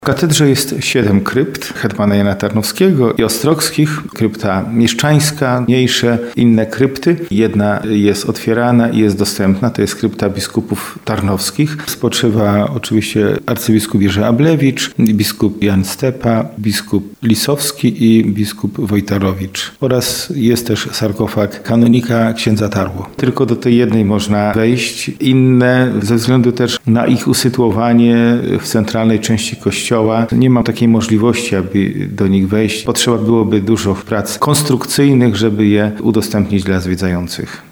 W katedrze jest 7 krypt hetmana Jana Tarnowskiego i Ostrogskich, krypta mieszczańska, mniejsze inne krypty. Jedna jest otwierana i jest dostępna, to jest krypta biskupów tarnowskich. Spoczywa oczywiście arcybiskup Jerzy Ablewicz, biskup Jan Stepa, biskup Lisowski i biskup Wojtarowicz. Oraz jest też sarkofag kanonika księdza Tarło. Tylko do tej jednej można wejść. Inne, ze względu też na ich usytuowanie w centralnej części kościoła, nie ma takiej możliwości, aby do nich wejść. Potrzeba byłoby dużo prac konstrukcyjnych, żeby je udostępnić dla zwiedzających.